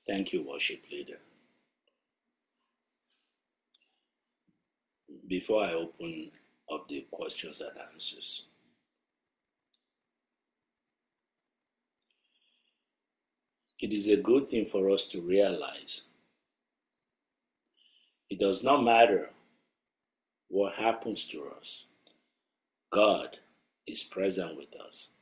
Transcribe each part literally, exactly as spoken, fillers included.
Thank you, worship leader. Before I open up the questions and answers, it is a good thing for us to realize it does not matter what happens to us. God is present with us.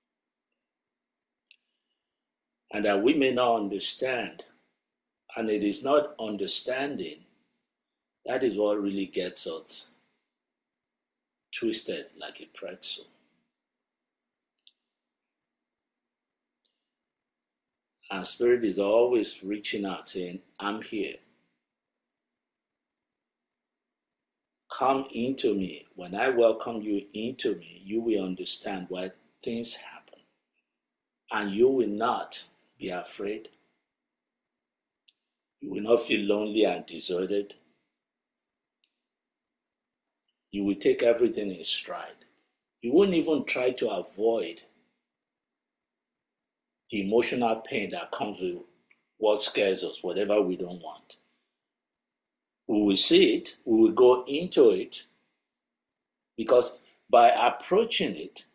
And that we may not understand, and it is not understanding, that is what really gets us twisted like a pretzel. And Spirit is always reaching out saying, I'm here. Come into me. When I welcome you into me, you will understand why things happen. And you will not be afraid. You will not feel lonely and deserted. You will take everything in stride. You won't even try to avoid the emotional pain that comes with what scares us, whatever we don't want. We will see it, we will go into it, because by approaching it,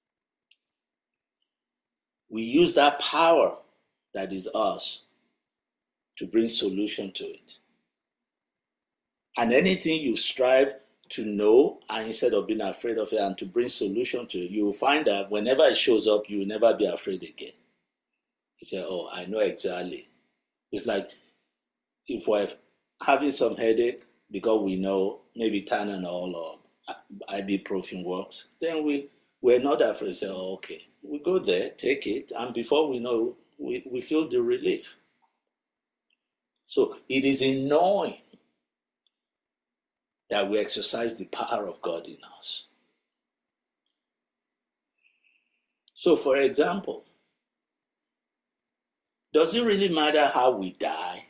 we use that power that is us to bring solution to it. And anything you strive to know, and instead of being afraid of it and to bring solution to it, you will find that whenever it shows up, you will never be afraid again. You say, oh, I know exactly. It's like if we're having some headache because we know maybe Tylenol or ibuprofen works, then we, we're not afraid. Say, oh, okay, we go there, take it, and before we know, we, we feel the relief. So it is in knowing that we exercise the power of God in us. So, for example, does it really matter how we die?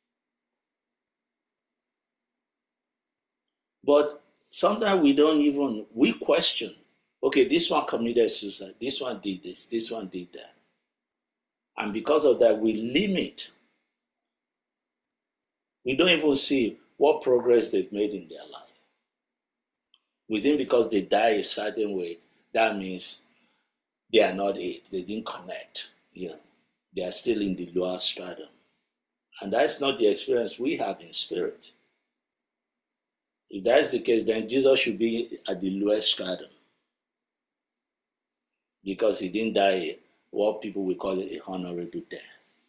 But sometimes we don't even, we question, okay, this one committed suicide, this one did this, this one did that. And because of that, we limit. We don't even see what progress they've made in their life. We think because they die a certain way, that means they are not it. They didn't connect. You know, they are still in the lower stratum. And that's not the experience we have in spirit. If that's the case, then Jesus should be at the lowest stratum, because he didn't die what people will call it a honorable death.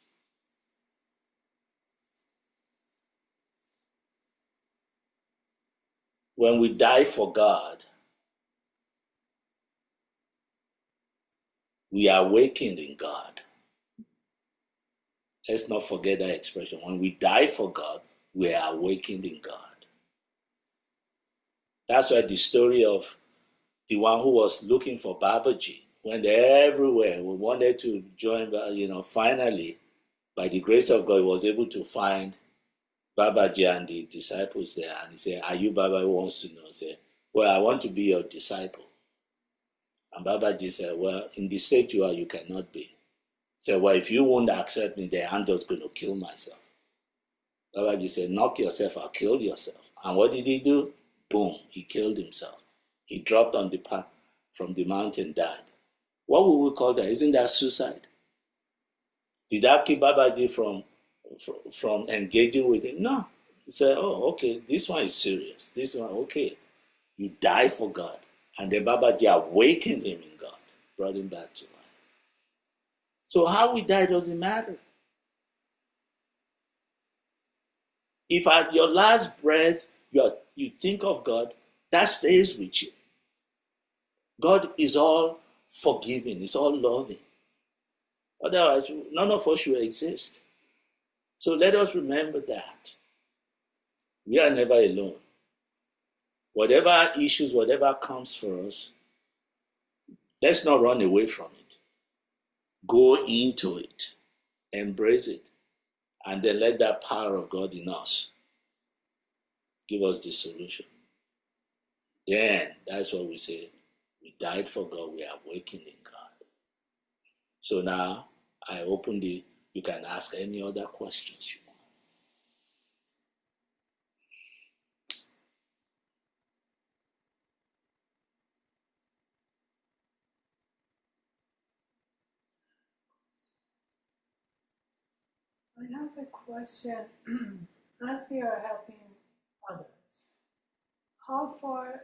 When we die for God, we are awakened in God. Let's not forget that expression. When we die for God, we are awakened in God. That's why the story of the one who was looking for Babaji went everywhere. We wanted to join, you know, finally, by the grace of God, was able to find Babaji and the disciples there. And he said, are you Baba who wants to know? He said, well, I want to be your disciple. And Babaji said, well, in the state you are, you cannot be. He said, well, if you won't accept me, then I'm just going to kill myself. Babaji said, knock yourself out, kill yourself. And what did he do? Boom, he killed himself. He dropped on the path from the mountain, died. What would we call that? Isn't that suicide? Did that keep Babaji from, from, from engaging with him? No. He said, oh, okay, this one is serious. This one, okay. You die for God. And then Babaji awakened him in God, brought him back to life. So how we die doesn't matter. If at your last breath you you think of God, that stays with you. God is all forgiving, is all loving. Otherwise, none of us should exist. So let us remember that. We are never alone. Whatever issues, whatever comes for us, let's not run away from it. Go into it, embrace it, and then let that power of God in us give us the solution. Then that's what we say. We died for God, we are awakened in God. So now I open the You can ask any other questions you want. I have a question. As we are helping others, how far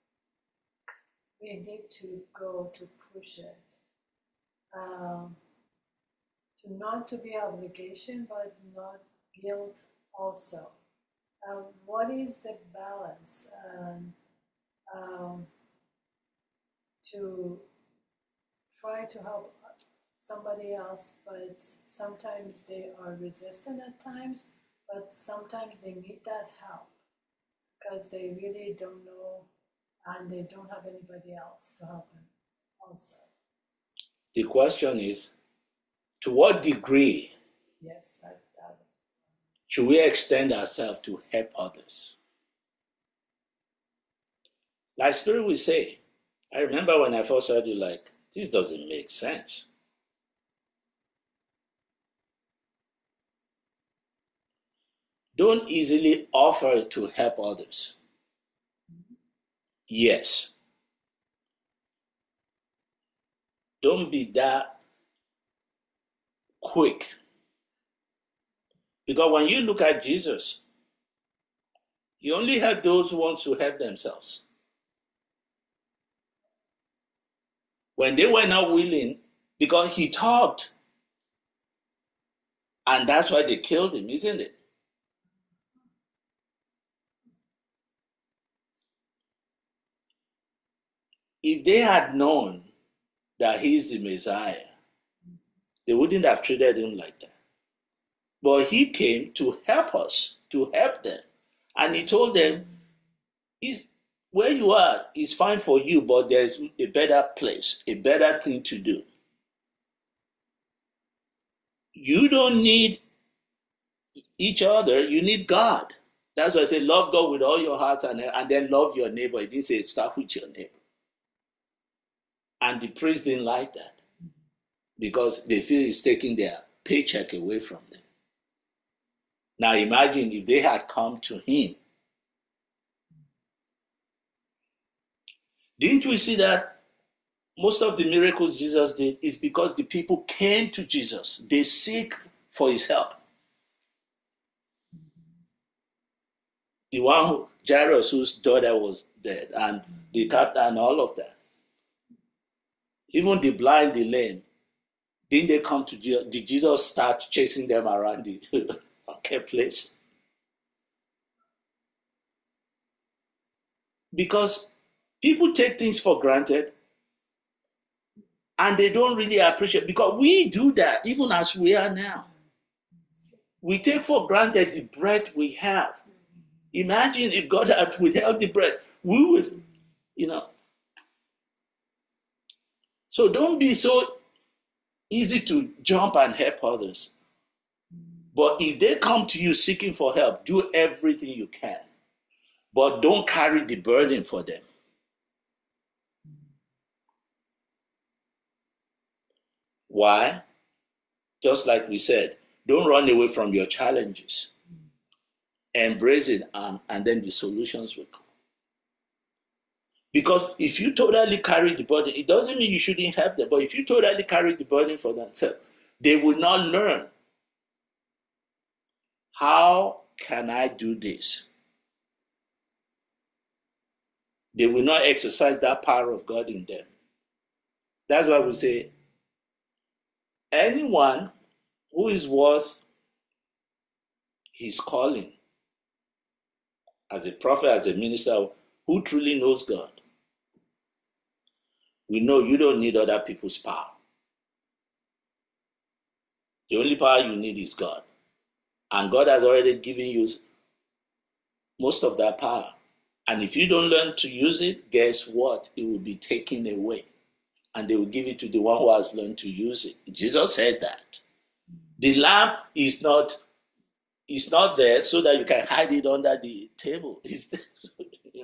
we need to go to push it? Um, to not to be obligation, but not guilt also. Um, what is the balance um, um, to try to help somebody else, but sometimes they are resistant at times, but sometimes they need that help because they really don't know and they don't have anybody else to help them also. The question is, to what degree Yes, that, that was. should we extend ourselves to help others? Like Spirit will say, I remember when I first heard you, like, this doesn't make sense. Don't easily offer to help others. Yes. Don't be that quick. Because when you look at Jesus, he only helped those who want to help themselves. When they were not willing, because he talked, and that's why they killed him, isn't it? If they had known that he's the Messiah, they wouldn't have treated him like that. But he came to help us, to help them. And he told them, where you are is fine for you, but there's a better place, a better thing to do. You don't need each other, you need God. That's why I say love God with all your heart and, and then love your neighbor. It didn't say start with your neighbor. And the priest didn't like that because they feel he's taking their paycheck away from them. Now imagine if they had come to him. Didn't we see that most of the miracles Jesus did is because the people came to Jesus. They seek for his help. The one who, Jairus, whose daughter was dead, and the captain, and all of that. Even the blind, the lame, didn't they come to Jesus? Did Jesus start chasing them around the marketplace? Because people take things for granted and they don't really appreciate, because we do that even as we are now. We take for granted the breath we have. Imagine if God had withheld the breath, we would, you know. So don't be so easy to jump and help others. But if they come to you seeking for help, do everything you can. But don't carry the burden for them. Why? Just like we said, don't run away from your challenges. Embrace it, and, and then the solutions will come. Because if you totally carry the burden, it doesn't mean you shouldn't help them, but if you totally carry the burden for themselves, they will not learn. How can I do this? They will not exercise that power of God in them. That's why we say, anyone who is worth his calling, as a prophet, as a minister, who truly knows God, we know you don't need other people's power. The only power you need is God. And God has already given you most of that power. And if you don't learn to use it, guess what? It will be taken away. And they will give it to the one who has learned to use it. Jesus said that. The lamp is not, is not there so that you can hide it under the table. It's there. Yeah.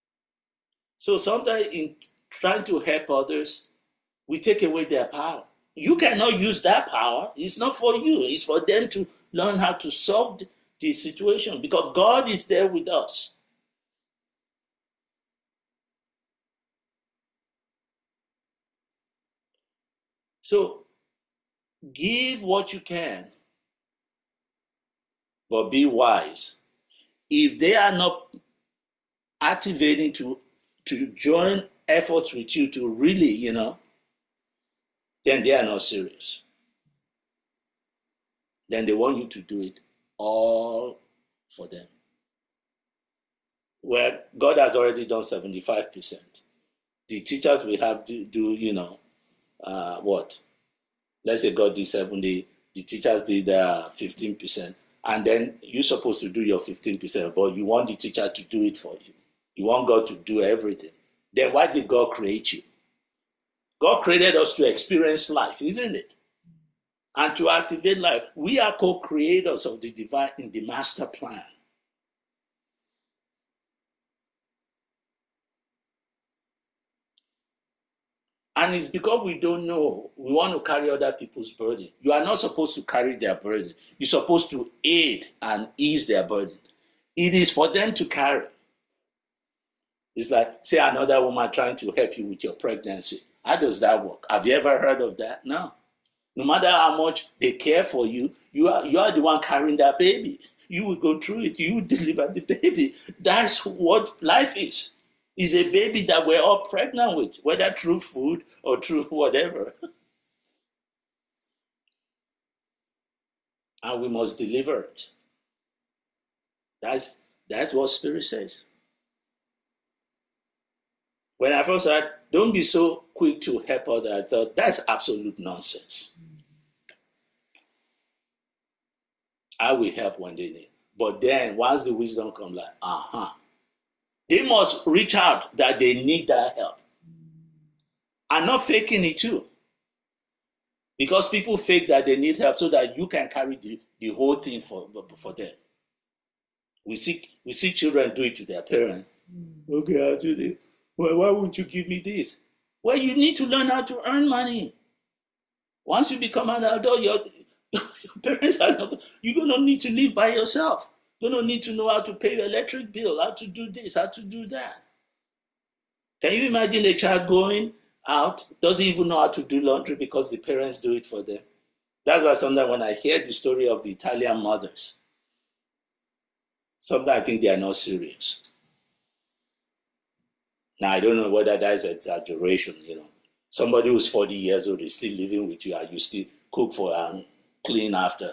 So sometimes in trying to help others, we take away their power. You cannot use that power. It's not for you. It's for them to learn how to solve the situation because God is there with us. So give what you can, but be wise. If they are not activating to, to join efforts with you to really, you know, then they are not serious. Then they want you to do it all for them. Well, God has already done seventy-five percent. The teachers will have to do, you know, uh, what? Let's say God did seventy, the teachers did uh, fifteen percent. And then you're supposed to do your fifteen percent, but you want the teacher to do it for you. You want God to do everything. Then why did God create you? God created us to experience life, isn't it? And to activate life. We are co-creators of the divine in the master plan. And it's because we don't know, we want to carry other people's burden. You are not supposed to carry their burden. You're supposed to aid and ease their burden. It is for them to carry. It's like, say, another woman trying to help you with your pregnancy. How does that work? Have you ever heard of that? No. No matter how much they care for you, you are, you are the one carrying that baby. You will go through it. You will deliver the baby. That's what life is. It's a baby that we're all pregnant with, whether through food or through whatever. And we must deliver it. That's, that's what Spirit says. When I first heard, don't be so quick to help others, I thought, that's absolute nonsense. I will help when they need. But then, once the wisdom comes, like, uh-huh. They must reach out that they need that help. And not faking it too. Because people fake that they need help so that you can carry the, the whole thing for, for them. We see, we see children do it to their parents. Mm. Okay, I'll do this. Well, why won't you give me this? Well, you need to learn how to earn money. Once you become an adult, your, your parents are not, you're going to need to live by yourself. You don't need to know how to pay your electric bill, how to do this, how to do that. Can you imagine a child going out, doesn't even know how to do laundry because the parents do it for them? That's why sometimes when I hear the story of the Italian mothers, sometimes I think they are not serious. Now, I don't know whether that is exaggeration, you know. Somebody who's forty years old is still living with you and you still cook for and clean after.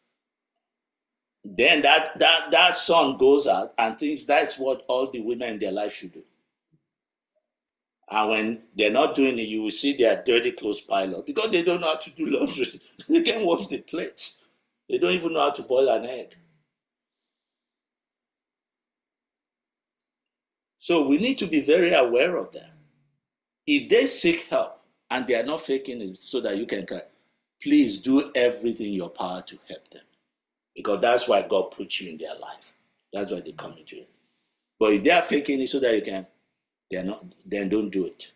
Then that, that, that son goes out and thinks that's what all the women in their life should do. And when they're not doing it, you will see their dirty clothes pile up because they don't know how to do laundry. They can't wash the plates. They don't even know how to boil an egg. So we need to be very aware of that. If they seek help and they are not faking it so that you can, please do everything in your power to help them. Because that's why God puts you in their life. That's why they come into it. But if they are faking it so that you can, they're not, then don't do it.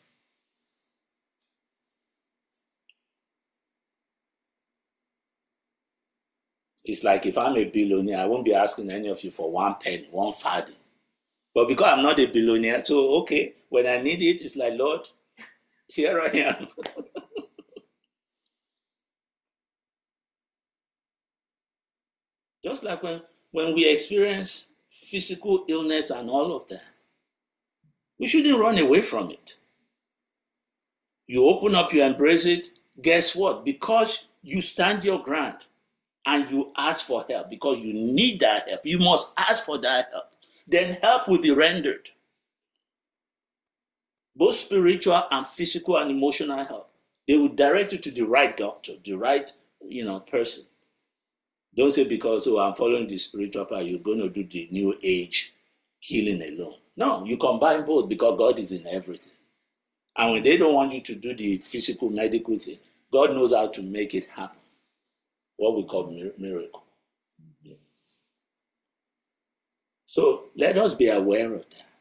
It's like if I'm a billionaire, I won't be asking any of you for one penny, one farthing. But because I'm not a billionaire, so okay, when I need it, it's like, Lord, here I am. Just like when, when we experience physical illness and all of that, we shouldn't run away from it. You open up, you embrace it. Guess what? Because you stand your ground and you ask for help, because you need that help, you must ask for that help. Then help will be rendered. Both spiritual and physical and emotional help. They will direct you to the right doctor, the right, you know, person. Don't say because, oh, I'm following the spiritual path, you're going to do the new age healing alone. No, you combine both because God is in everything. And when they don't want you to do the physical, medical thing, God knows how to make it happen. What we call miracle. Yeah. So let us be aware of that.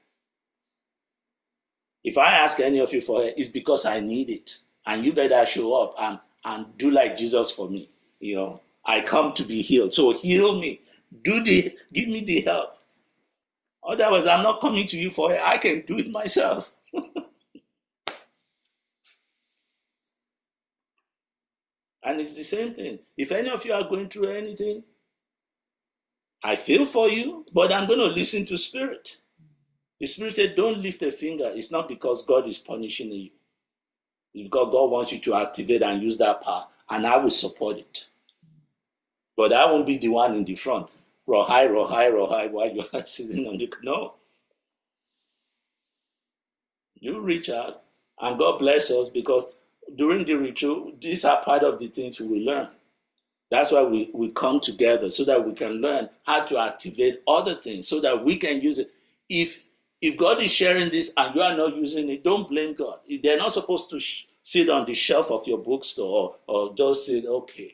If I ask any of you for it, it's because I need it. And you better show up and, and do like Jesus for me. You know, I come to be healed. So heal me. Do the, give me the help. Otherwise, I'm not coming to you for it. I can do it myself. And it's the same thing. If any of you are going through anything, I feel for you, but I'm going to listen to Spirit. The Spirit said, don't lift a finger. It's not because God is punishing you. It's because God wants you to activate and use that power, and I will support it. But I won't be the one in the front. Rohai, rohai, rohai, while you are sitting on the... No. You reach out, and God bless us, because during the retreat, these are part of the things we will learn. That's why we, we come together, so that we can learn how to activate other things, so that we can use it. If if God is sharing this and you are not using it, don't blame God. They're not supposed to sh- sit on the shelf of your bookstore or, or just say, okay.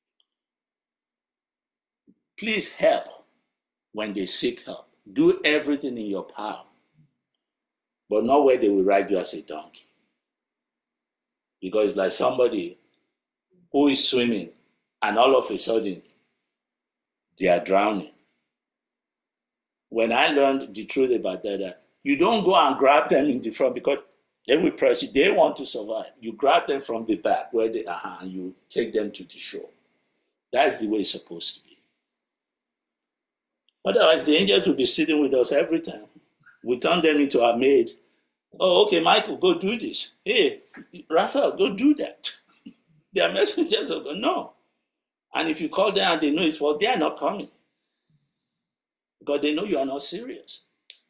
Please help when they seek help. Do everything in your power, but not where they will ride you as a donkey. Because it's like somebody who is swimming and all of a sudden they are drowning. When I learned the truth about that, that you don't go and grab them in the front because they will press you. They want to survive. You grab them from the back where they are and you take them to the shore. That's the way it's supposed to be. Otherwise, the angels will be sitting with us every time. We turn them into our maid. Oh, okay, Michael, go do this. Hey, Raphael, go do that. They are messengers of God. No. And if you call them and they know it's for, they are not coming. Because they know you are not serious.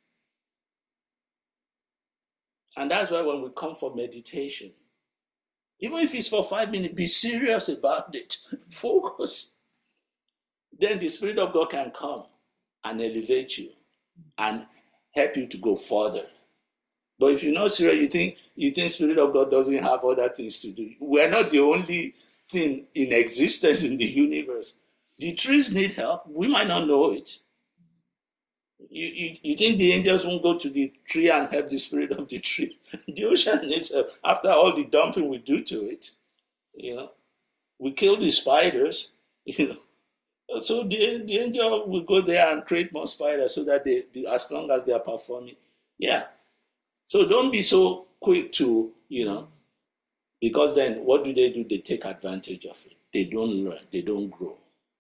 And that's why when we come for meditation, even if it's for five minutes, be serious about it. Focus. Then the Spirit of God can come and elevate you and help you to go further. But if you're not serious, you think you think Spirit of God doesn't have other things to do. We're not the only thing in existence in the universe. The trees need help. We might not know it. You, you, you think the angels won't go to the tree and help the spirit of the tree? The ocean needs help. After all the dumping we do to it, you know, we kill the spiders, you know. So the, the angel will go there and create more spiders so that they, as long as they are performing. Yeah. So don't be so quick to, you know, because then what do they do? They take advantage of it. They don't learn. They don't grow.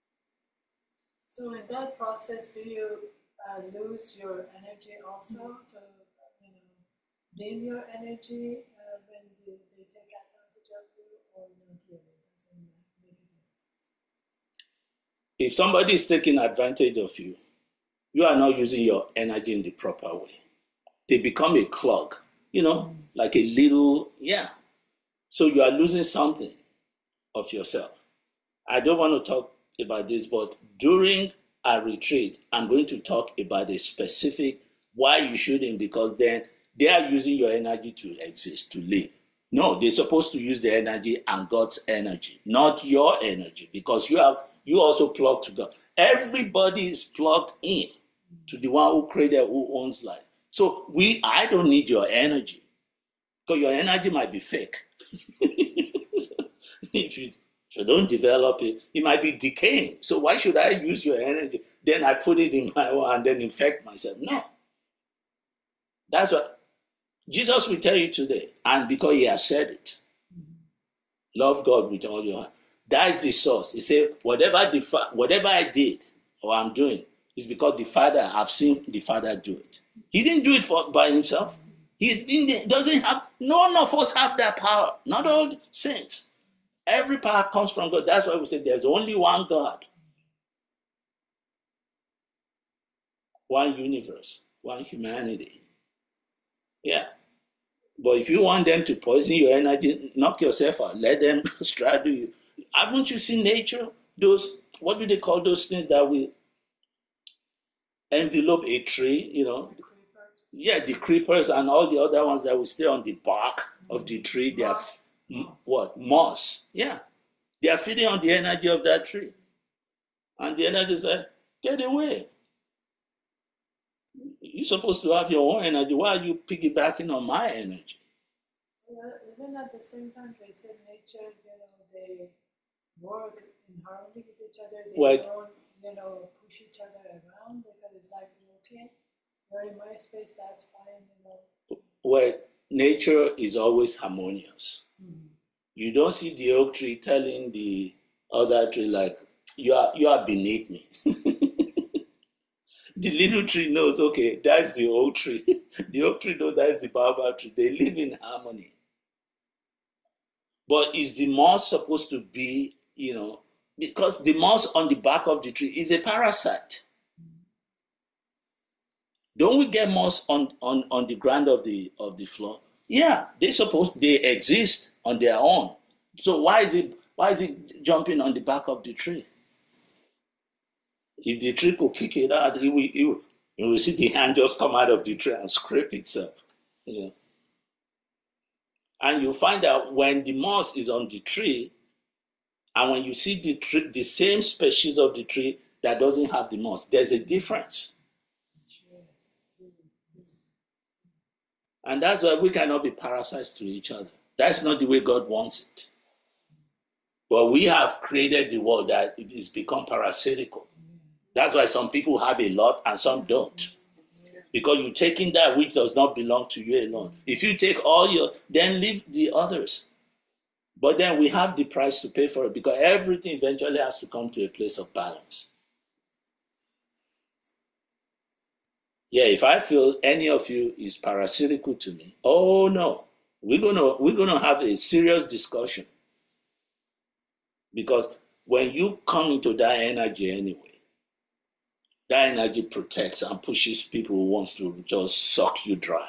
So in that process, do you uh, lose your energy also? To, you know, dim your energy uh, when they, they take advantage of you, or not really? Doesn't make it. If somebody is taking advantage of you, you are not using your energy in the proper way. They become a clog, you know, mm. like a little, yeah. So you are losing something of yourself. I don't want to talk about this, but during a retreat, I'm going to talk about a specific why you shouldn't, because then they are using your energy to exist, to live. No, they're supposed to use the energy and God's energy, not your energy, because you have you also plug to God. Everybody is plugged in to the one who created, who owns life. So we, I don't need your energy, because your energy might be fake. if, you, if you don't develop it, it might be decaying. So why should I use your energy? Then I put it in my own and then infect myself. No. That's what Jesus will tell you today. And because he has said it, love God with all your heart. That is the source. He said, whatever, the fa- whatever I did or I'm doing is because the Father, I've seen the Father do it. He didn't do it for by himself. He didn't, doesn't have, none of us have that power. Not all saints. Every power comes from God. That's why we say there's only one God. One universe. One humanity. Yeah. But if you want them to poison your energy, knock yourself out. Let them straddle you. Haven't you seen nature? Those, what do they call those things that will envelope a tree, you know? The creepers. Yeah, the creepers and all the other ones that will stay on the bark of the tree. They are f- moss. What? Moss. Yeah. They are feeding on the energy of that tree. And the energy is like, get away. You're supposed to have your own energy. Why are you piggybacking on my energy? Yeah, But isn't at the same time they said nature, you know, they work in harmony with each other. They Well, don't, you know, push each other around because it's like, okay, you're in my space, that's fine, you know. well, nature is always harmonious. Mm-hmm. You don't see the oak tree telling the other tree like, you are you are beneath me. The little tree knows, okay, that's the oak tree. The oak tree knows that's the baobab tree. They live in harmony. But is the moss supposed to be, you know, because the moss on the back of the tree is a parasite. Don't we get moss on, on, on the ground of the of the floor? Yeah, they suppose they exist on their own. So why is it why is it jumping on the back of the tree? If the tree could kick it out, it will, it will, you will see the hand just come out of the tree and scrape itself. You know? And you find out when the moss is on the tree, and when you see the tree, the same species of the tree that doesn't have the moss, there's a difference. And that's why we cannot be parasites to each other. That's not the way God wants it. But we have created the world that it has become parasitical. That's why some people have a lot and some don't. Because you're taking that which does not belong to you alone. If you take all your, then leave the others. But then we have the price to pay for it because everything eventually has to come to a place of balance. Yeah, if I feel any of you is parasitical to me, oh no, we're gonna we're gonna have a serious discussion. Because when you come into that energy anyway, that energy protects and pushes people who wants to just suck you dry.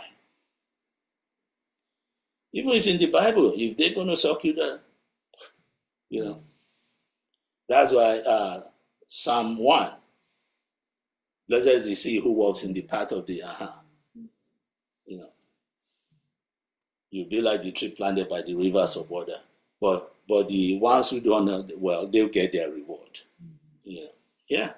Even it's in the Bible, if they're going to suck you dry, you know. That's why uh, Psalm one, blessed is he who walks in the path of the aha. Uh-huh. You know, you'll be like the tree planted by the rivers of water. But but the ones who don't know, well, they'll get their reward. You know, yeah.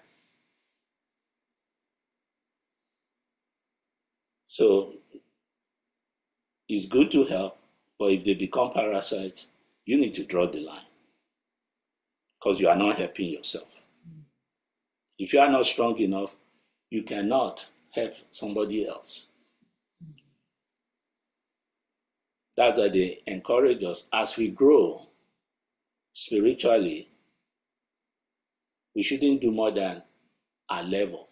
So it's good to help, but if they become parasites, you need to draw the line because you are not helping yourself. If you are not strong enough, you cannot help somebody else. That's why they encourage us as we grow spiritually, we shouldn't do more than our level.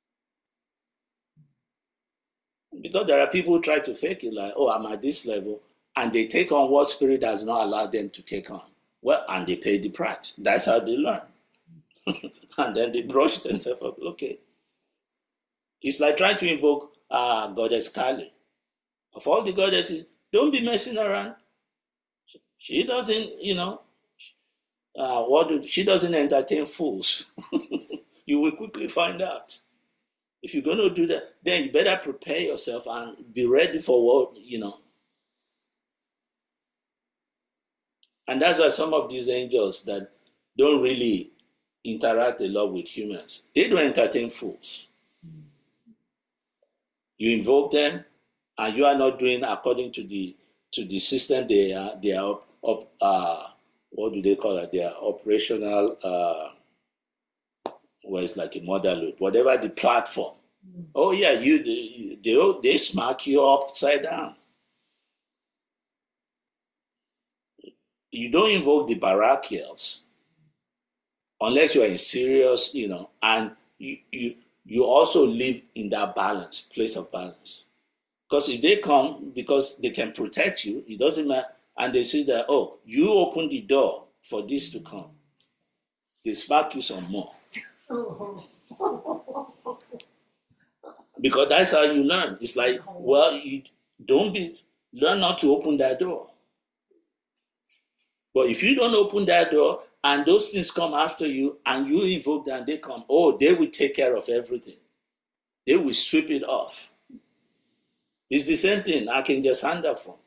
Because there are people who try to fake it like, oh, I'm at this level, and they take on what spirit does not allow them to take on. Well, and they pay the price. That's how they learn. And then they brush themselves up. Okay. It's like trying to invoke uh, Goddess Kali. Of all the goddesses, don't be messing around. She doesn't, you know, uh, what do, she doesn't entertain fools. You will quickly find out. If you're going to do that, then you better prepare yourself and be ready for what, you know. And that's why some of these angels that don't really interact a lot with humans, they don't entertain fools. You invoke them, and you are not doing according to the to the system they are they are up, up uh what do they call it? They are operational uh well, it's like a mother load, whatever the platform. Mm. Oh yeah, you they, they they smack you upside down. You don't invoke the Barakiels unless you are in serious, you know, and you you you also live in that balance, place of balance. Because if they come because they can protect you, it doesn't matter, and they say that, oh, you open the door for this to come, they smack you some more. Because that's how you learn. It's like, well, you don't be learn not to open that door. But if you don't open that door and those things come after you and you invoke them, they come, oh, they will take care of everything. They will sweep it off. It's the same thing. I can just hand that phone.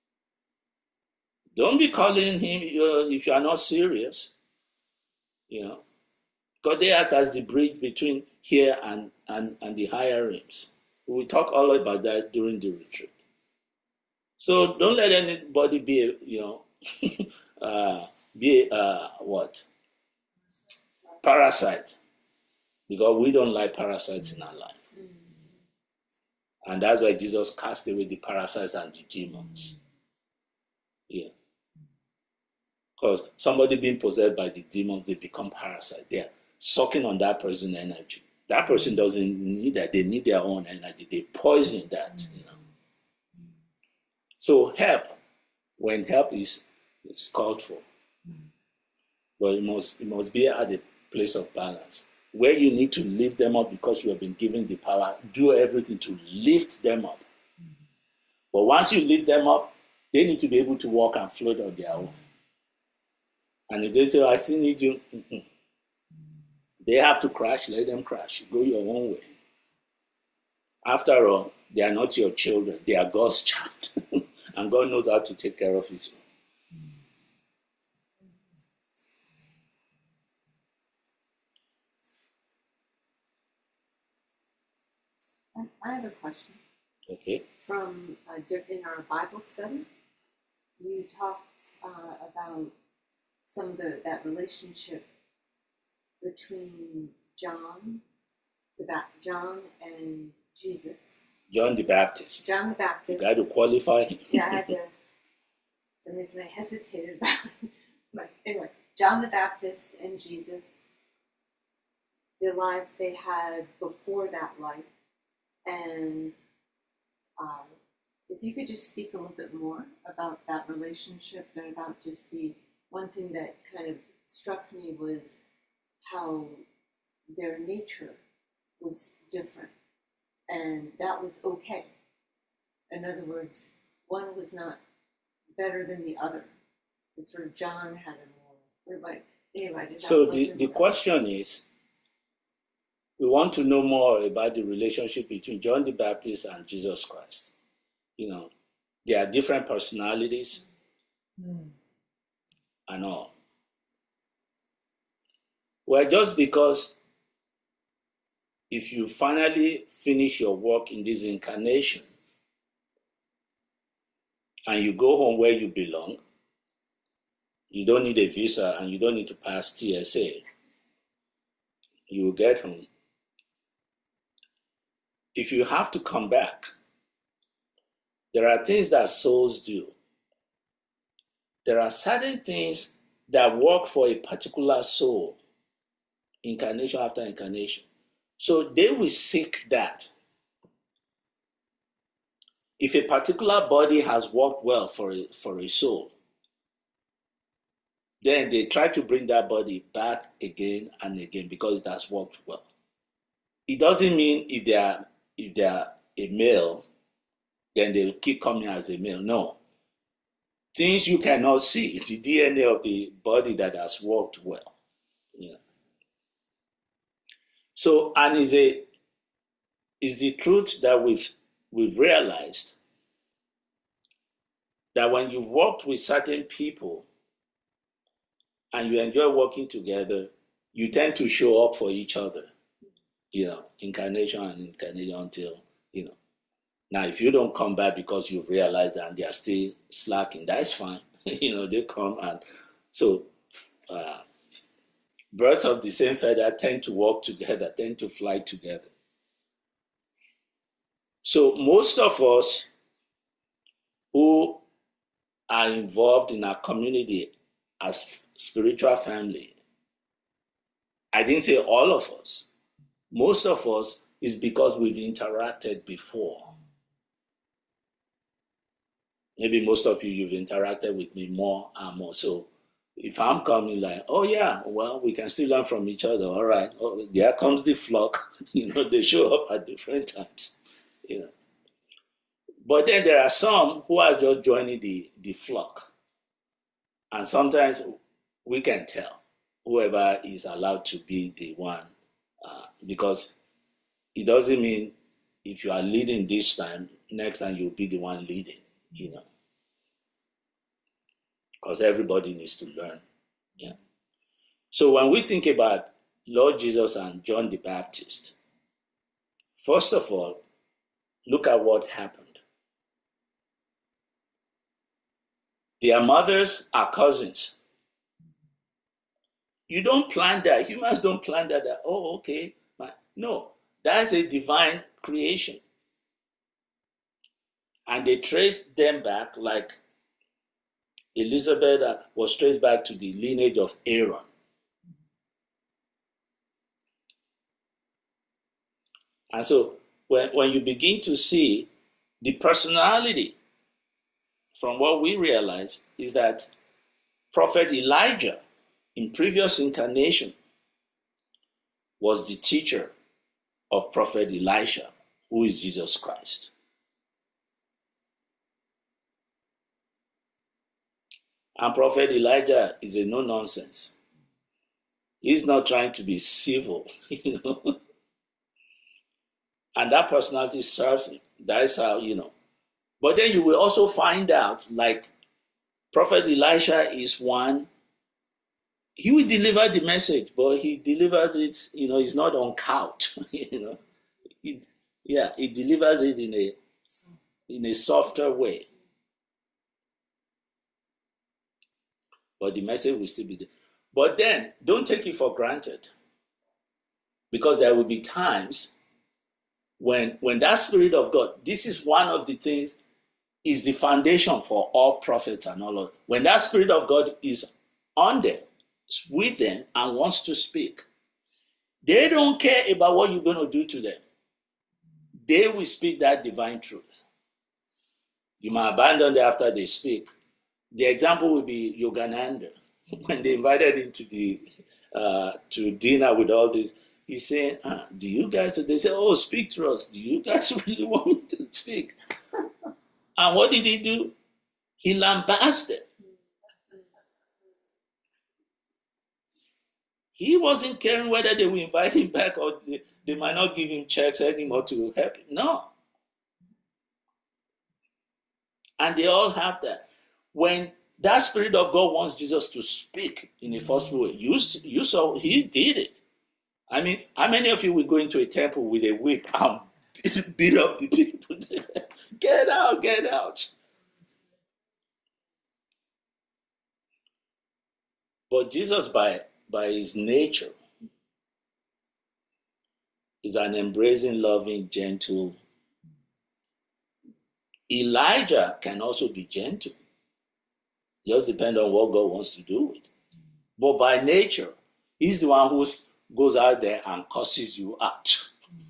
Don't be calling him uh, if you are not serious. You know, because they act as the bridge between here and, and, and the higher realms. We will talk all about that during the retreat. So don't let anybody be, a, you know, uh, be a, uh, what? Parasite. Because we don't like parasites in our life. And that's why Jesus cast away the parasites and the demons. Yeah. Because somebody being possessed by the demons, they become parasites. They're sucking on that person's energy. That person doesn't need that. They need their own energy. They poison that, you know. So help, when help is, is called for. But it must, it must be at a place of balance. Where you need to lift them up because you have been given the power, do everything to lift them up. But once you lift them up, they need to be able to walk and float on their own. And if they say, I still need you, mm-mm. They have to crash, let them crash. Go your own way. After all, they are not your children. They are God's child. And God knows how to take care of his own. I have a question. Okay. From uh, in our Bible study, you talked uh, about some of the, that relationship between John, the ba- John and Jesus. John the Baptist. John the Baptist. You got to qualify him. Yeah, I had to. For some reason, I hesitated about it. But anyway, John the Baptist and Jesus, the life they had before that life, and um, if you could just speak a little bit more about that relationship and about just the one thing that kind of struck me was how their nature was different, and that was okay. In other words, one was not better than the other. And sort of John had a more, anyway, anyway I just so the, the question is, we want to know more about the relationship between John the Baptist and Jesus Christ. You know, they are different personalities mm. and all. Well, just because if you finally finish your work in this incarnation and you go home where you belong, you don't need a visa and you don't need to pass T S A. You will get home. If you have to come back, there are things that souls do. There are certain things that work for a particular soul, incarnation after incarnation. So they will seek that. If a particular body has worked well for a, for a soul, then they try to bring that body back again and again because it has worked well. It doesn't mean if they are if they are a male, then they will keep coming as a male. No. Things you cannot see. It's the D N A of the body that has worked well. Yeah. So, and is a is the truth that we've we've realized that when you've worked with certain people and you enjoy working together, you tend to show up for each other. You know, incarnation and incarnation until, you know. Now, if you don't come back because you've realized that and they are still slacking, that's fine. You know, they come and so uh, birds of the same feather tend to work together, tend to fly together. So most of us who are involved in our community as spiritual family, I didn't say all of us, most of us is because we've interacted before. Maybe most of you, you've interacted with me more and more. So if I'm coming like, oh yeah, well, we can still learn from each other. All right. Oh, there comes the flock. You know, they show up at different times. You know. But then there are some who are just joining the, the flock. And sometimes we can tell whoever is allowed to be the one. Uh, because it doesn't mean if you are leading this time, next time you'll be the one leading, you know. Because everybody needs to learn. Yeah. So when we think about Lord Jesus and John the Baptist, first of all, look at what happened. Their mothers are cousins. You don't plan that. Humans don't plan that. that oh, okay. No, that's a divine creation. And they traced them back, like Elizabeth was traced back to the lineage of Aaron. And so when, when you begin to see the personality, from what we realize, is that Prophet Elijah, in previous incarnation, was the teacher of Prophet Elisha, who is Jesus Christ. And Prophet Elijah is a no-nonsense. He's not trying to be civil, you know. And that personality serves him. That's how, you know. But then you will also find out, like, Prophet Elisha is one, he will deliver the message, but he delivers it, you know, he's not on count, you know. He, yeah, he delivers it in a, in a softer way. But the message will still be there. But then, don't take it for granted. Because there will be times when, when that Spirit of God, this is one of the things, is the foundation for all prophets and all of. When that Spirit of God is on them, with them, and wants to speak, they don't care about what you're going to do to them. They will speak that divine truth. You might abandon them after they speak. The example will be Yogananda. When they invited him to the uh, to dinner with all this, he's saying, ah, do you guys, they say, oh, speak to us. Do you guys really want me to speak? And what did he do? He lambasted. He wasn't caring whether they will invite him back or they, they might not give him checks anymore to help him. No. And they all have that. When that Spirit of God wants Jesus to speak in a forceful way, you, you saw he did it. I mean, how many of you will go into a temple with a whip and beat up the people there? Get out, get out. But Jesus, by, by his nature, is an embracing, loving, gentle. Elijah can also be gentle. Just depend on what God wants to do with it. But by nature, he's the one who goes out there and curses you out.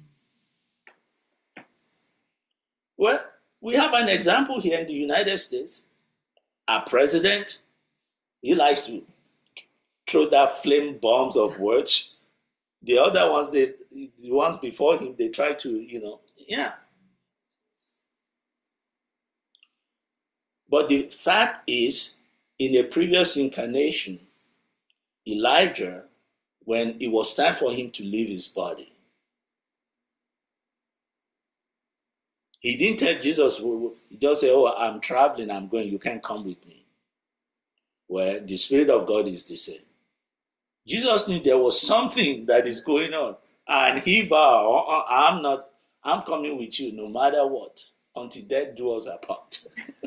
Well, we have an example here in the United States. Our president, he likes to throw that flame bombs of words. The other ones, they, the ones before him, they try to, you know, yeah. But the fact is, in a previous incarnation, Elijah, when it was time for him to leave his body, he didn't tell Jesus, he just said, oh, I'm traveling, I'm going, you can't come with me. Well, the Spirit of God is the same. Jesus knew there was something that is going on. And he vowed, I'm not, I'm coming with you no matter what, until death do us apart.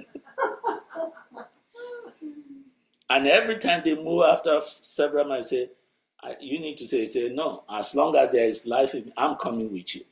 And every time they move after several months, say, you need to say, say, no, as long as there is life in me, I'm coming with you.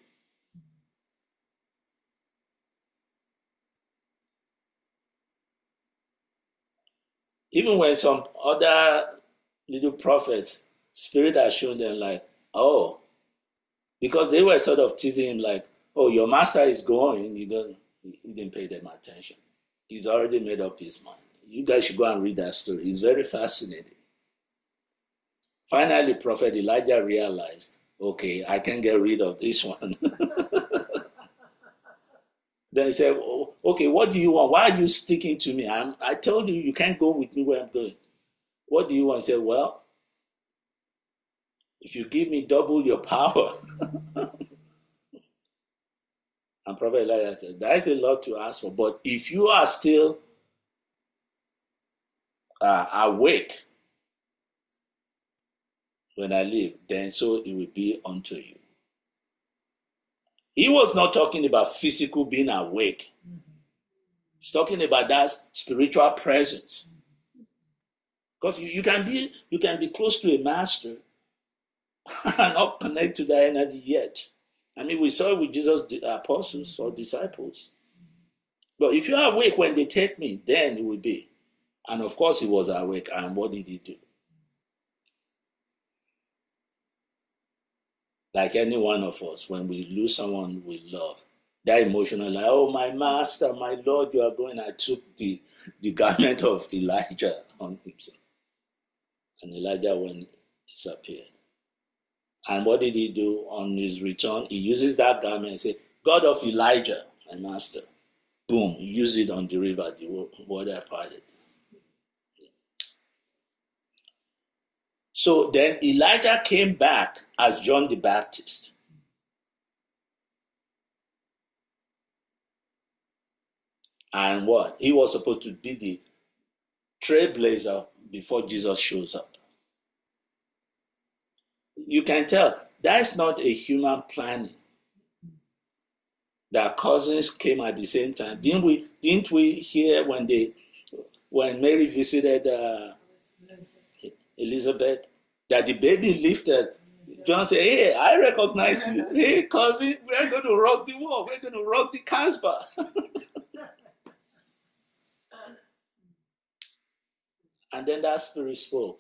Even when some other little prophets, Spirit has shown them like, oh, because they were sort of teasing him like, oh, your master is going, you don't, he didn't pay them attention. He's already made up his mind. You guys should go and read that story. It's very fascinating. Finally, Prophet Elijah realized, okay, I can get rid of this one. Then he said, oh, okay, what do you want? Why are you sticking to me? I'm, I told you, you can't go with me where I'm going. What do you want? He said, well, if you give me double your power. And Prophet Elijah said, that is a lot to ask for. But if you are still uh, awake when I leave, then so it will be unto you. He was not talking about physical being awake. Mm-hmm. He's talking about that spiritual presence. Because you, you can be you can be close to a master and not connect to that energy yet. I mean, we saw it with Jesus' apostles or disciples. But if you are awake when they take me, then it will be. And of course, he was awake. And what did he do? Like any one of us, when we lose someone we love, that emotional, like, oh, my master, my Lord, you are going. I took the, the garment of Elijah on himself. And Elijah went and disappeared. And what did he do on his return? He uses that garment and says, God of Elijah, my master. Boom, he used it on the river, the water parted. So then Elijah came back as John the Baptist. And what? He was supposed to be the trailblazer before Jesus shows up. You can tell that's not a human planning. Their cousins came at the same time. Didn't we? Didn't we hear when they, when Mary visited uh, Elizabeth, that the baby lifted? John said, "Hey, I recognize you. Hey, cousin, we're going to rock the world. We're going to rock the Casbah." And then that spirit spoke.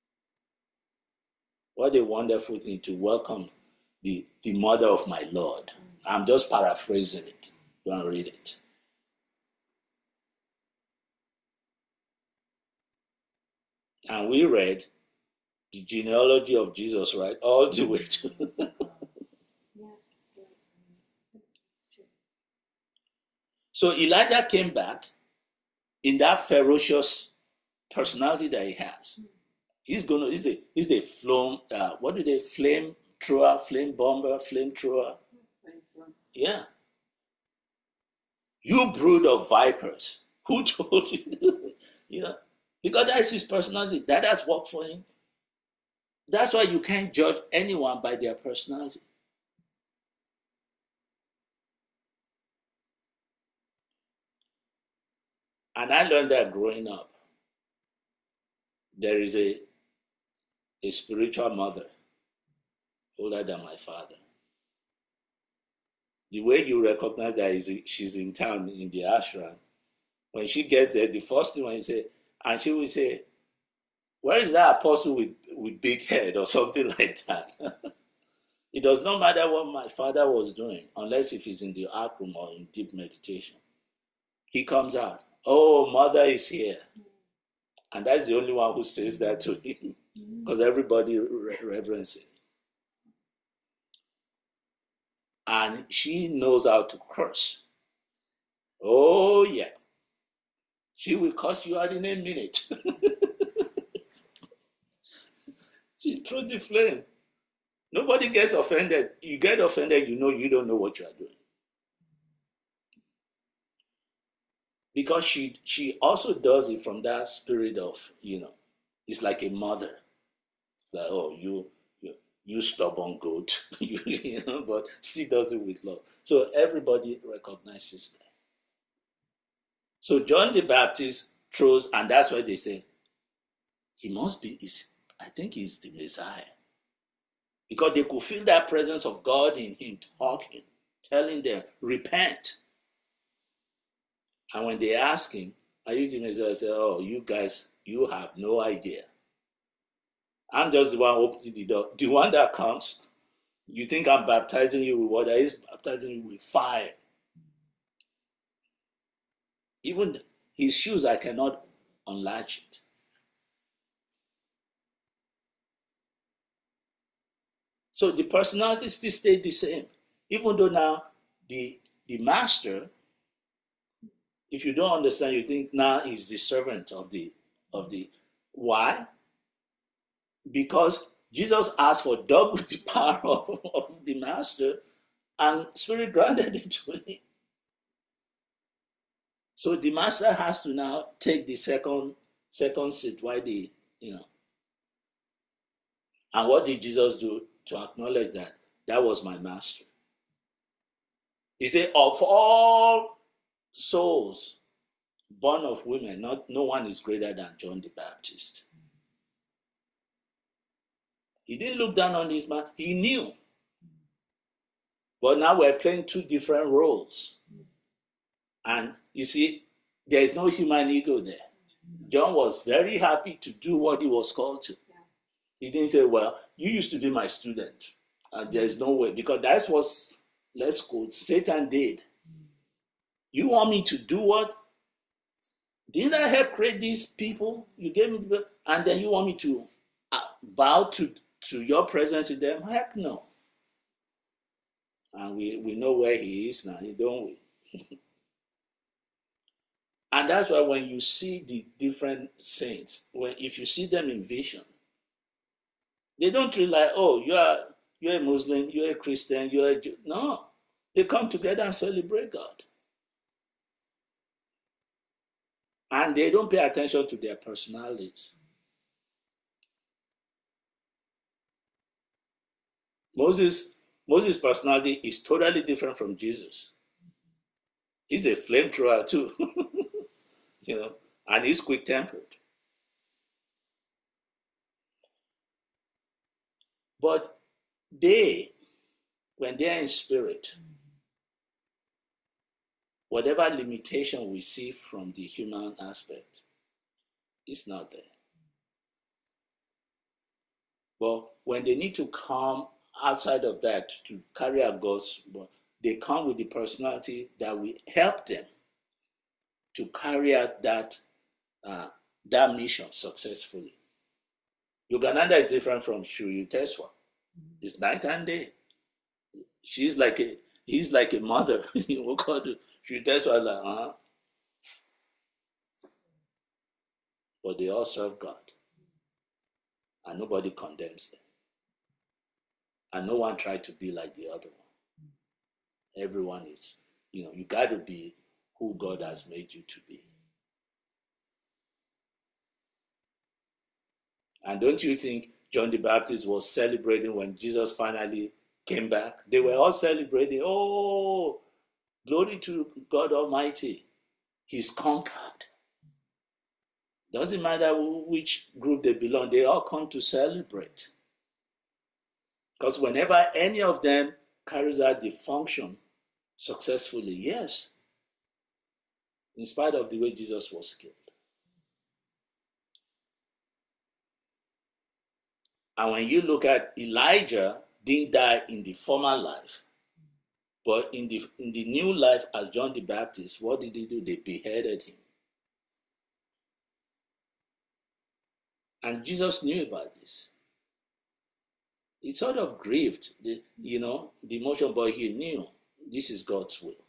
What a wonderful thing to welcome the, the mother of my Lord. I'm just paraphrasing it. Go and read it. And we read the genealogy of Jesus, right? All the way to... So Elijah came back in that ferocious personality that he has. He's gonna. He's the. He's the flame. Uh, what do they? Flame thrower, flame bomber, flame thrower. Yeah. You brood of vipers. Who told you? You know, because that's his personality. That has worked for him. That's why you can't judge anyone by their personality. And I learned that growing up. There is a a spiritual mother older than my father. The way you recognize that is she's in town in the ashram. When she gets there, the first thing when you say, and she will say, "Where is that apostle with, with big head?" or something like that. It does not matter what my father was doing, unless if he's in the ark room or in deep meditation. He comes out, "Oh, mother is here." And that's the only one who says that to him, because everybody re- reverences it. And she knows how to curse. Oh, yeah. She will curse you out in a minute. She threw the flame. Nobody gets offended. You get offended, you know you don't know what you are doing. Because she she also does it from that spirit of, you know, it's like a mother. It's like, oh, you you, you stubborn goat. you, you know, but she does it with love. So everybody recognizes that. So John the Baptist throws, and that's why they say, he must be, is I think he's the Messiah. Because they could feel that presence of God in him talking, telling them, repent. And when they ask him, are you the Messiah? I say, oh, you guys, you have no idea. I'm just the one opening the door. The one that comes, you think I'm baptizing you with water, he's baptizing you with fire. Even his shoes, I cannot unlatch it. So the personality still stayed the same. Even though now the, the master, if you don't understand, you think now he's the servant of the of the why? Because Jesus asked for double the power of, of the master, and Spirit granted it to him. So the master has to now take the second second seat while the, you know. And what did Jesus do to acknowledge that? That was my master. He said, of all souls born of women, not no one is greater than John the Baptist. He didn't look down on this man. He knew. But now we're playing two different roles. And you see, there is no human ego there. John was very happy to do what he was called to. He didn't say, well, you used to be my student. And there's no way. Because that's what, let's quote, Satan did. You want me to do what? Didn't I help create these people? You gave me the, and then you want me to uh, bow to, to your presence in them? Heck no. And we, we know where he is now, don't we? And that's why when you see the different saints, when if you see them in vision, they don't treat like, oh, you are you're a Muslim, you're a Christian, you're a Jew. No. They come together and celebrate God. And they don't pay attention to their personalities. Moses, Moses' personality is totally different from Jesus. He's a flamethrower too. You know, and he's quick-tempered. But they, when they're in spirit, whatever limitation we see from the human aspect is not there. But when they need to come outside of that to carry out God's work, they come with the personality that will help them to carry out that uh, that mission successfully. Yogananda is different from Sri Yukteswar. It's night and day. She's like a, he's like a mother. We'll call it Sri Yukteswar, like, uh-huh. But they all serve God. And nobody condemns them. And no one tried to be like the other one. Everyone is, you know, you got to be who God has made you to be. And don't you think John the Baptist was celebrating when Jesus finally came back? They were all celebrating, oh, glory to God Almighty. He's conquered. Doesn't matter which group they belong, they all come to celebrate. Because whenever any of them carries out the function successfully, yes, in spite of the way Jesus was killed. And when you look at Elijah, didn't die in the former life, but in the in the new life as John the Baptist, what did they do? They beheaded him. And Jesus knew about this. It sort of grieved the, you know, the emotion, but he knew this is God's will.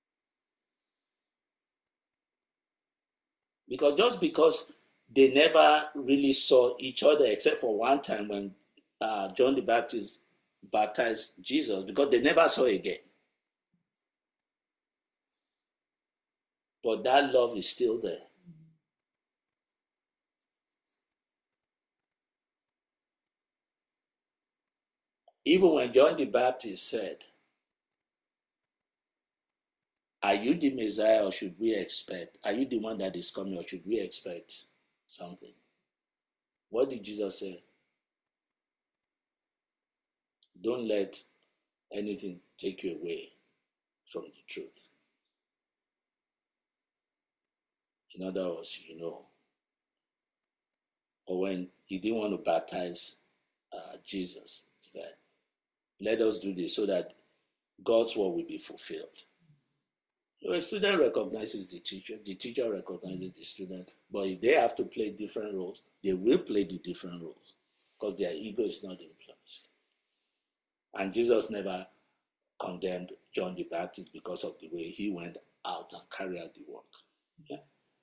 Because just because they never really saw each other except for one time when uh, John the Baptist baptized Jesus, because they never saw again. But that love is still there. Even when John the Baptist said, are you the Messiah or should we expect? Are you the one that is coming or should we expect something? What did Jesus say? Don't let anything take you away from the truth. In other words, you know. Or when he didn't want to baptize uh, Jesus, he said, let us do this so that God's word will be fulfilled. So a student recognizes the teacher, the teacher recognizes the student, but if they have to play different roles, they will play the different roles because their ego is not influenced. And Jesus never condemned John the Baptist because of the way he went out and carried out the work. Yeah?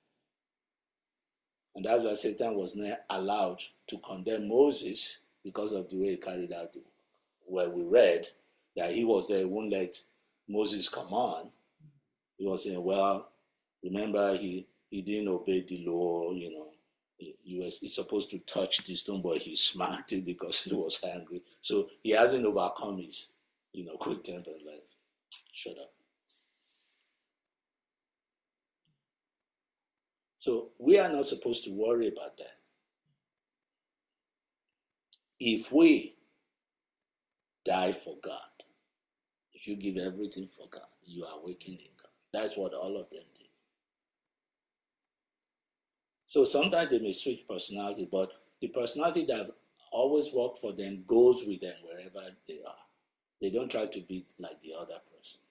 And that's why Satan was not allowed to condemn Moses because of the way he carried out the work. Where we read that he was there, he wouldn't let Moses come on. He was saying, well, remember he, he didn't obey the law, you know. He, he was he's supposed to touch the stone, but he smacked it because he was angry. So he hasn't overcome his, you know, quick temper. Like, shut up. So we are not supposed to worry about that. if we die for God, if you give everything for God, you are awakening God. That's what all of them did. So sometimes they may switch personality, but the personality that always works for them goes with them wherever they are. They don't try to be like the other person.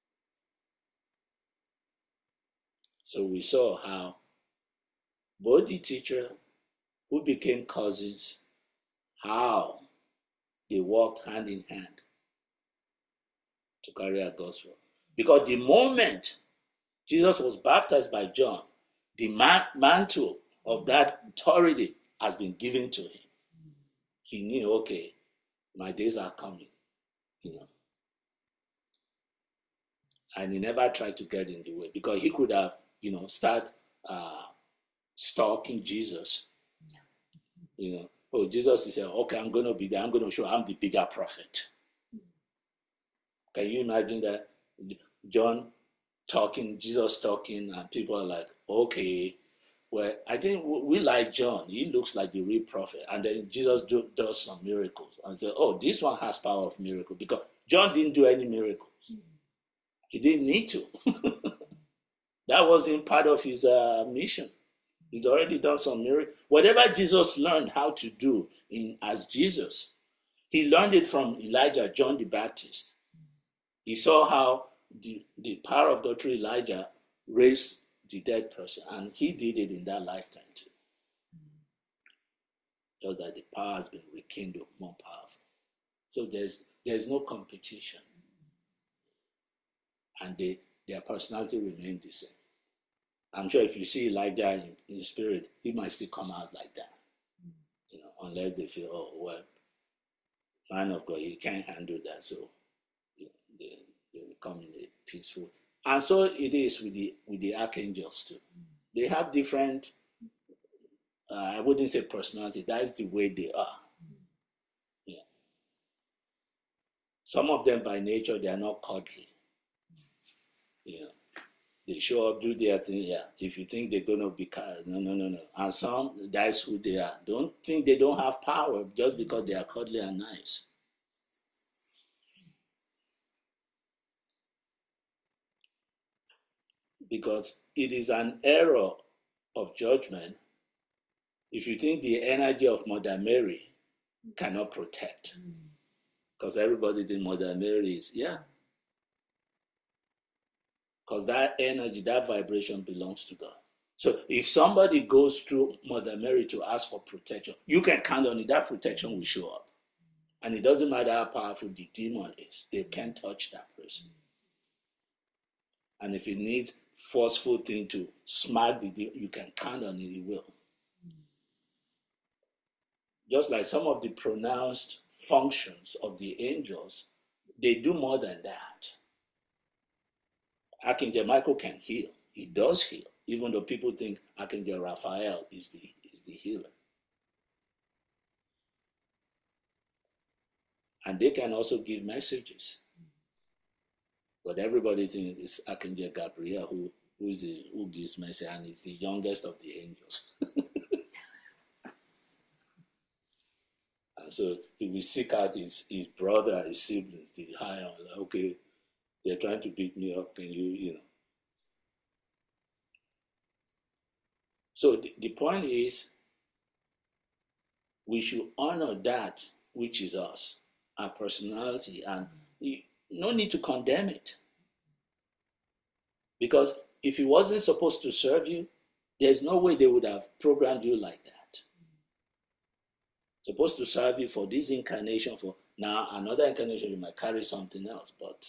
So we saw how both the teacher who became cousins, how they walked hand in hand to carry out gospel. Because the moment Jesus was baptized by John, the mantle of that authority has been given to him. He knew, okay, my days are coming, you know. And he never tried to get in the way, because he could have, you know, start uh, stalking Jesus. You know, oh, Jesus is saying, okay, I'm going to be there. I'm going to show I'm the bigger prophet. Can you imagine that? John talking, Jesus talking, and people are like, okay, well, I think we like John. He looks like the real prophet. And then Jesus do, does some miracles and say, oh, this one has power of miracle, because John didn't do any miracles. He didn't need to. That wasn't part of his uh, mission. He's already done some miracles. Whatever Jesus learned how to do in as Jesus, he learned it from Elijah, John the Baptist. He saw how the, the power of God through Elijah raised the dead person, and he did it in that lifetime too. Just that the power has been rekindled, more powerful. So there's there's no competition, and they, their personality remained the same. I'm sure if you see Elijah in, in spirit, he might still come out like that, you know, unless they feel, oh well, man of God, he can't handle that, so you know, they they will come in a peaceful. And so it is with the with the archangels too. They have different, uh, I wouldn't say personality, that's the way they are. Yeah. Some of them by nature, they are not cuddly. You know, they show up, do their thing, yeah. If you think they're going to be, no, no, no, no. And some, that's who they are. Don't think they don't have power just because they are cuddly and nice. Because it is an error of judgment if you think the energy of Mother Mary cannot protect. Because everybody thinks Mother Mary is, yeah. Because that energy, that vibration belongs to God. So if somebody goes through Mother Mary to ask for protection, you can count on it, that protection will show up. And it doesn't matter how powerful the demon is, they can't touch that person. And if it needs forceful thing to smack the demon, you can count on it, it will. Just like some of the pronounced functions of the angels, they do more than that. Archangel Michael can heal. He does heal, even though people think Archangel Raphael is the, is the healer. And they can also give messages. But everybody thinks it's Archangel Gabriel who, who, is the, who gives message, and he's the youngest of the angels. And so he will seek out his, his brother, his siblings, the higher, like, okay, they're trying to beat me up, can you, you know. So the, the point is, we should honor that which is us, our personality, and you, no need to condemn it. Because if it wasn't supposed to serve you, there's no way they would have programmed you like that. Supposed to serve you for this incarnation, for now another incarnation you might carry something else, but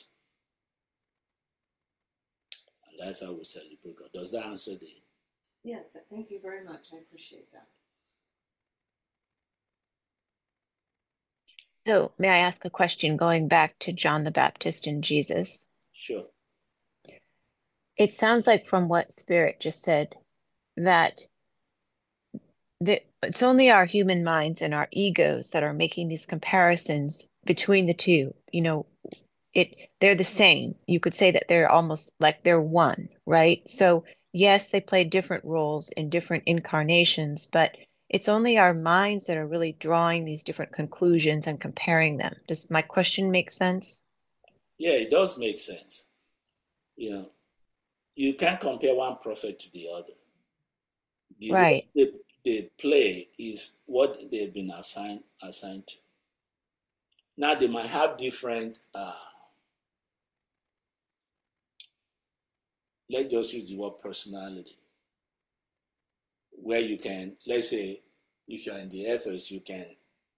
and that's how we celebrate God. Does that answer the? Yeah, thank you very much. I appreciate that. So, may I ask a question going back to John the Baptist and Jesus? Sure. It sounds like from what Spirit just said that the, it's only our human minds and our egos that are making these comparisons between the two. You know, it they're the same. You could say that they're almost like they're one, right? So yes, they play different roles in different incarnations, but it's only our minds that are really drawing these different conclusions and comparing them. Does my question make sense? Yeah, it does make sense. You know, you can't compare one prophet to the other. The role Right. they, they play is what they've been assigned assigned to. Now they might have different. Uh, let's just use the word personality, where you can, let's say, if you're in the ethos, you can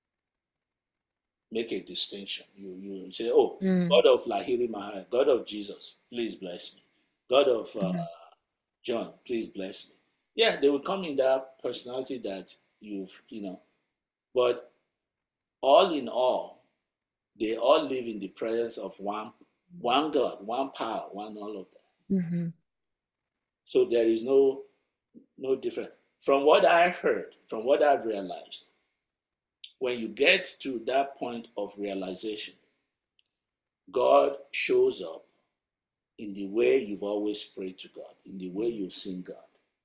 make a distinction. You you say, oh, Mm. God of Lahiri Mahal, God of Jesus, please bless me. God of uh, Mhm. John, please bless me. Yeah, they will come in that personality that you've, you know, but all in all, they all live in the presence of one, one God, one power, one all of that. Mhm. So there is no, no difference. From what I heard, from what I've realized, when you get to that point of realization, God shows up in the way you've always prayed to God, in the way you've seen God.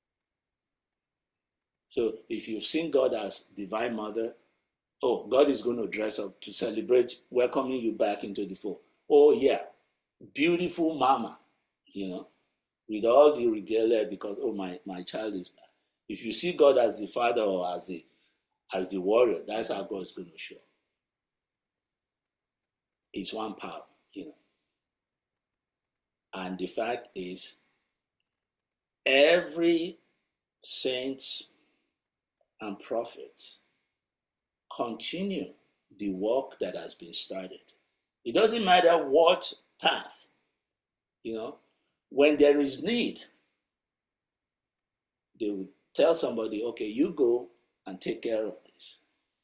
So if you've seen God as Divine Mother, oh, God is going to dress up to celebrate welcoming you back into the fold. Oh, yeah, beautiful mama, you know, with all the regalia because, oh, my, my child is back. If you see God as the father or as the as the warrior, that's how God is going to show. It's one power, you know. And the fact is, every saints and prophets continue the work that has been started. It doesn't matter what path, you know, when there is need, they will tell somebody, okay, you go and take care of this.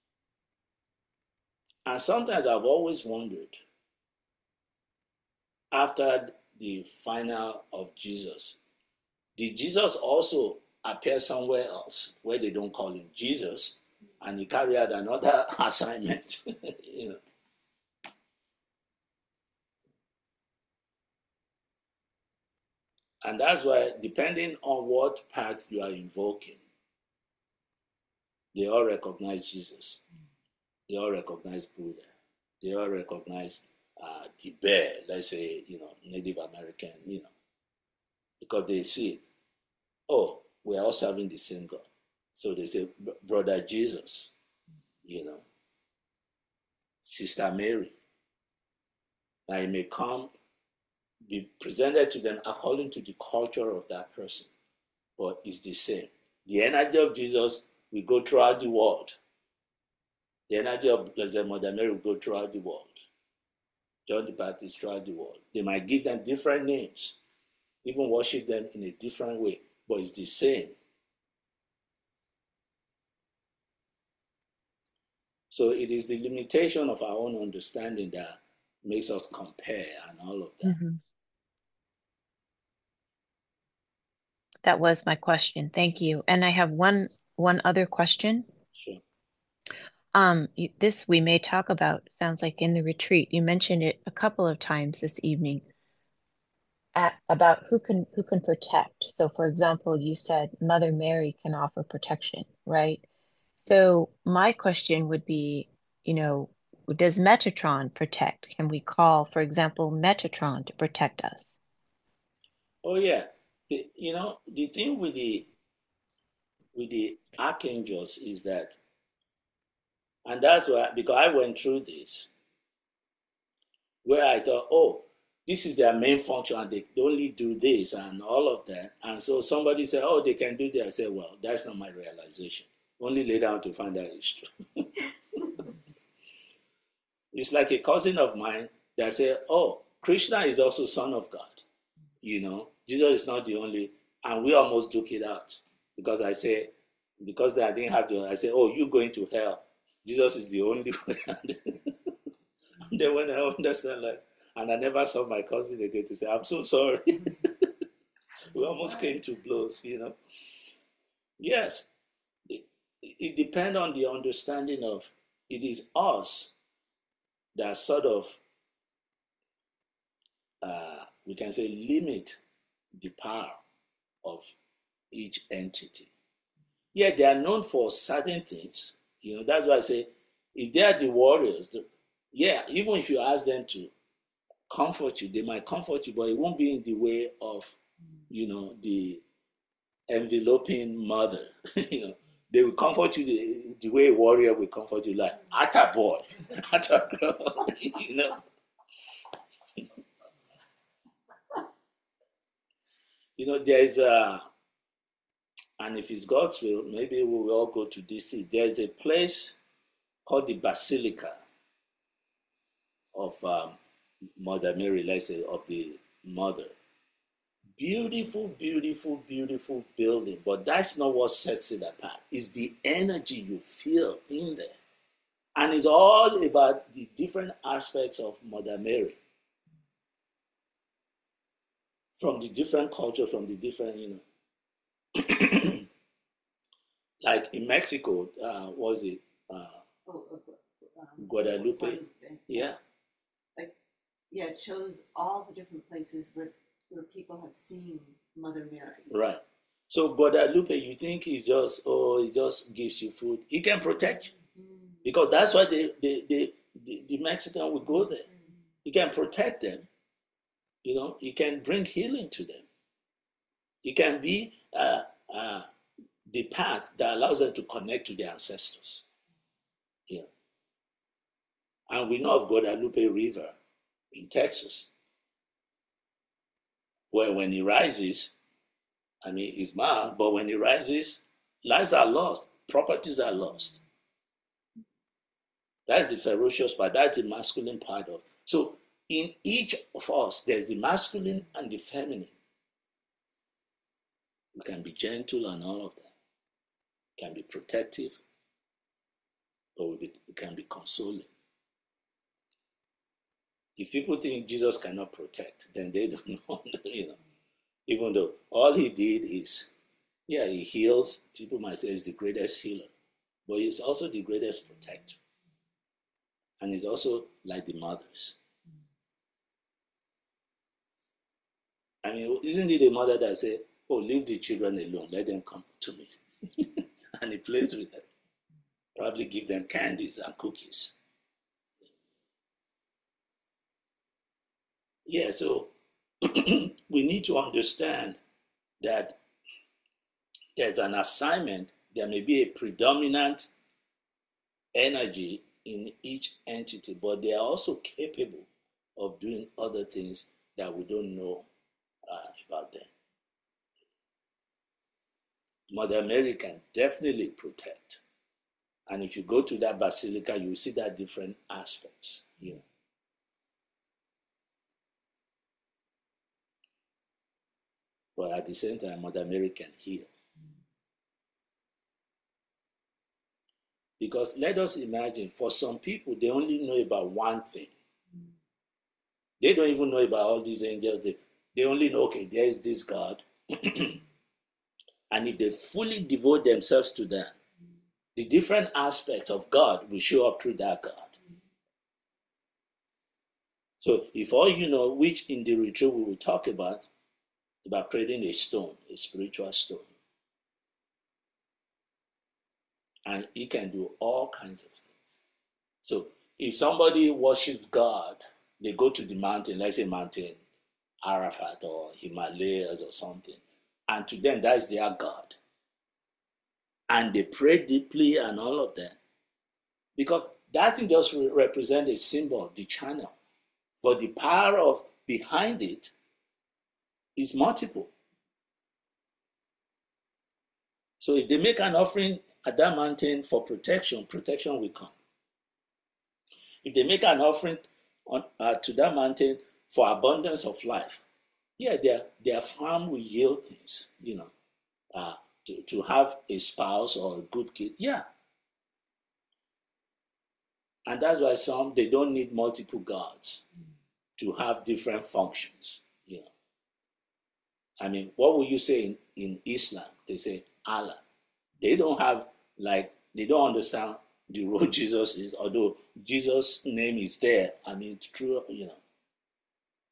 And sometimes I've always wondered, after the final of Jesus, did Jesus also appear somewhere else where they don't call him Jesus and he carried out another assignment? You know. And that's why, depending on what path you are invoking, they all recognize Jesus. They all recognize Buddha. They all recognize uh, the bear, let's say, you know, Native American, you know, because they see, oh, we're all serving the same God. So they say, Brother Jesus, you know, Sister Mary. Now it may come, be presented to them according to the culture of that person, but it's the same. The energy of Jesus will go throughout the world. The energy of Blessed Mother Mary will go throughout the world. John the Baptist throughout the world. They might give them different names, even worship them in a different way, but it's the same. So it is the limitation of our own understanding that makes us compare and all of that. Mhm. That was my question. Thank you. And I have one one other question. Sure. Um, you, this we may talk about, sounds like in the retreat. You mentioned it a couple of times this evening at, about who can who can protect. So for example, you said Mother Mary can offer protection, right? So my question would be, you know, does Metatron protect? Can we call, for example, Metatron to protect us? Oh yeah. The, you know, the thing with the with the archangels is that, and that's why, because I went through this, where I thought, oh, this is their main function and they only do this and all of that. And so somebody said, oh, they can do that. I said, well, that's not my realization. Only later on to find out it's true. It's like a cousin of mine that said, oh, Krishna is also son of God. You know, Jesus is not the only, and we almost took it out because I say, because I didn't have the, I said, oh, you going to hell. Jesus is the only way. And then when I understand, like, and I never saw my cousin again to say, I'm so sorry. We almost came to blows, you know. Yes, it, it depends on the understanding of, it is us that sort of, uh, we can say, limit the power of each entity. Yeah, they are known for certain things. You know, that's why I say, if they are the warriors, the, yeah, even if you ask them to comfort you, they might comfort you, but it won't be in the way of, you know, the enveloping mother. You know, they will comfort you the, the way a warrior will comfort you, like, atta boy, atta girl, you know. You know, there's a, and if it's God's will, maybe we will all go to D C. There's a place called the Basilica of um, Mother Mary, let's say, of the Mother. Beautiful, beautiful, beautiful building, but that's not what sets it apart. It's the energy you feel in there. And it's all about the different aspects of Mother Mary. From the different cultures, from the different, you know. Like in Mexico, uh, was it uh, Oh, oh, oh, um, Guadalupe? Guadalupe. Yeah. Like, yeah, it shows all the different places where, where people have seen Mother Mary. Right. So Guadalupe, you think he's just, oh, he just gives you food. He can protect you. Mm-hmm. Because that's why they, they, they, the, the Mexican will go there. Mm-hmm. He can protect them. You know, he can bring healing to them. He can be uh, uh, the path that allows them to connect to their ancestors. Yeah. And we know of Guadalupe River in Texas, where when he rises, I mean, he's mad, but when he rises, lives are lost, properties are lost. That's the ferocious part. That's the masculine part of. So in each of us, there's the masculine and the feminine. We can be gentle and all of that. We can be protective, but we, be, we can be consoling. If people think Jesus cannot protect, then they don't know, you know. Even though all he did is, yeah, he heals. People might say he's the greatest healer, but he's also the greatest protector. And he's also like the mothers. I mean, isn't it a mother that say, oh, leave the children alone, let them come to me. And he plays with them. Probably give them candies and cookies. Yeah, so we need to understand that there's an assignment, there may be a predominant energy in each entity, but they are also capable of doing other things that we don't know uh, about them. Mother Mary can definitely protect. And if you go to that basilica, you see that different aspects, you know. But at the same time, Mother Mary can heal. Because let us imagine, for some people, they only know about one thing. They don't even know about all these angels. They, they only know, okay, there is this God. And if they fully devote themselves to that, the different aspects of God will show up through that God. So if all you know, which in the retreat we will talk about, about creating a stone, a spiritual stone. And he can do all kinds of things. So if somebody worships God, they go to the mountain, let's say mountain Arafat or Himalayas or something, and to them that is their God. And they pray deeply and all of that. Because that thing just represents a symbol, the channel. But the power of behind it is multiple. So if they make an offering at that mountain for protection, protection will come. If they make an offering on, uh, to that mountain for abundance of life, yeah, their, their farm will yield things, you know, uh, to, to have a spouse or a good kid, yeah. And that's why some, they don't need multiple gods to have different functions, you know. I mean, what would you say in, in Islam? They say Allah. They don't have, like, they don't understand the role Jesus is, although Jesus' name is there. I mean, it's true, you know.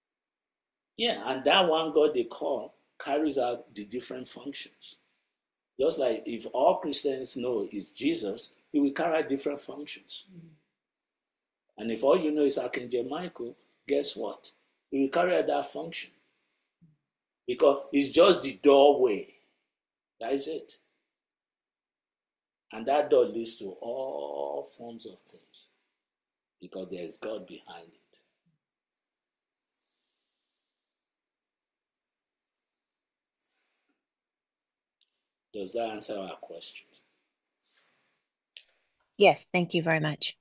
Yeah, and that one God they call carries out the different functions. Just like if all Christians know is Jesus, he will carry out different functions. Mm-hmm. And if all you know is Archangel Michael, guess what? He will carry out that function. Because it's just the doorway. That is it. And that door leads to all forms of things. Because there is God behind it. Does that answer our questions? Yes, thank you very much.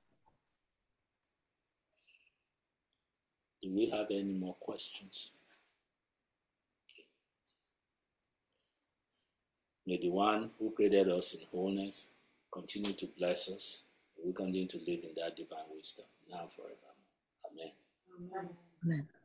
Do we have any more questions? Okay. May the one who created us in wholeness continue to bless us. We continue to live in that divine wisdom now and forever. Amen. Amen. Amen.